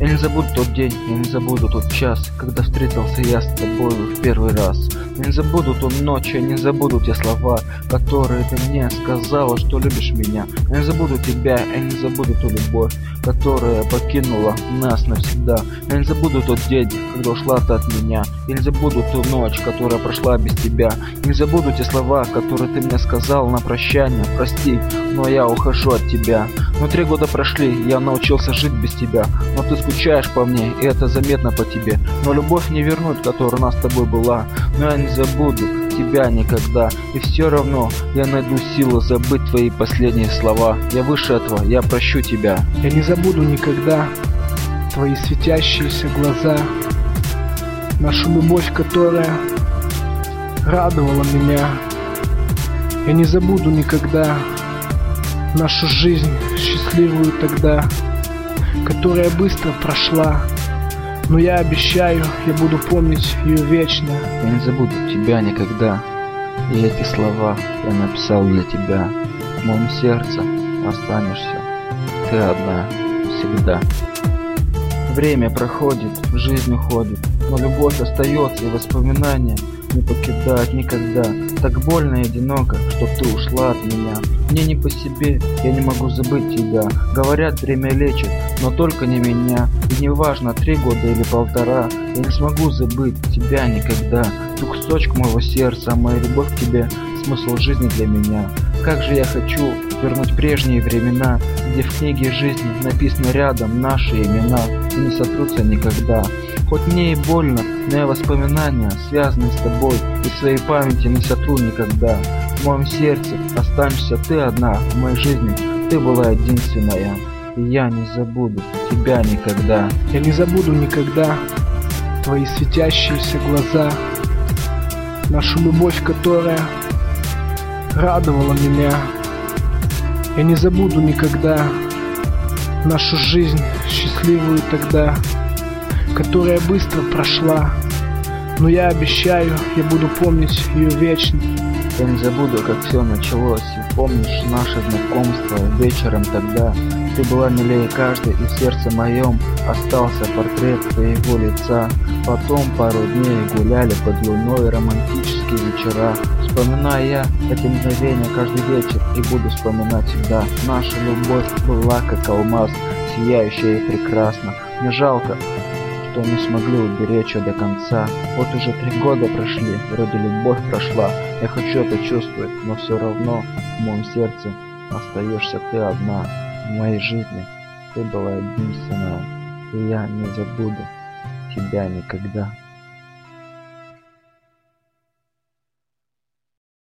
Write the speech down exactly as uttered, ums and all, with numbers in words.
Я не забуду тот день, я не забуду тот час, когда встретился я с тобою в первый раз. Я не забуду ту ночь, я не забуду те слова, которые ты мне сказала, что любишь меня. Я не забуду тебя, я не забуду ту любовь, которая покинула нас навсегда. Я не забуду тот день, когда ушла ты от меня. Я не забуду ту ночь, которая прошла без тебя. Я не забуду те слова, которые ты мне сказал на прощание. Прости, но я ухожу от тебя. Но три года прошли, я научился жить без тебя. Но ты скучаешь по мне, и это заметно по тебе. Но любовь не вернуть, которая у нас с тобой была. Но я не забуду тебя никогда. И все равно я найду силы забыть твои последние слова. Я выше этого, я прощу тебя. Я не забуду никогда твои светящиеся глаза, нашу любовь, которая радовала меня. Я не забуду никогда нашу жизнь счастливую тогда, которая быстро прошла. Но я обещаю, я буду помнить ее вечно. Я не забуду тебя никогда. И эти слова я написал для тебя. В моем сердце останешься ты одна всегда. Время проходит, жизнь уходит, но любовь остается, и воспоминания не покидают никогда. Так больно и одиноко, что ты ушла от меня. Мне не по себе, я не могу забыть тебя. Говорят, время лечит, но только не меня. И не важно, три года или полтора, я не смогу забыть тебя никогда. Ты кусочек моего сердца, моя любовь к тебе — смысл жизни для меня. Как же я хочу вернуть прежние времена, где в книге жизни написано рядом наши имена и не сотрутся никогда. Хоть мне и больно, но я воспоминания, связанные с тобой, и в своей памяти не сотру никогда. В моем сердце останешься ты одна, в моей жизни ты была единственная. И я не забуду тебя никогда. Я не забуду никогда твои светящиеся глаза, нашу любовь, которая радовала меня. Я не забуду никогда нашу жизнь счастливую тогда, которая быстро прошла. Но я обещаю, я буду помнить ее вечно. Я не забуду, как все началось, и помнишь наше знакомство вечером тогда. Ты была милее каждой, и в сердце моем остался портрет твоего лица. Потом пару дней гуляли под луной романтические вечера. Вспоминаю я эти мгновения каждый вечер, и буду вспоминать всегда. Наша любовь была как алмаз, сияющая и прекрасна. Мне жалко, что не смогли уберечь ее до конца. Вот уже три года прошли, вроде любовь прошла. Я хочу это чувствовать, но все равно в моем сердце остаешься ты одна. В моей жизни ты была единственная, и я не забуду тебя никогда.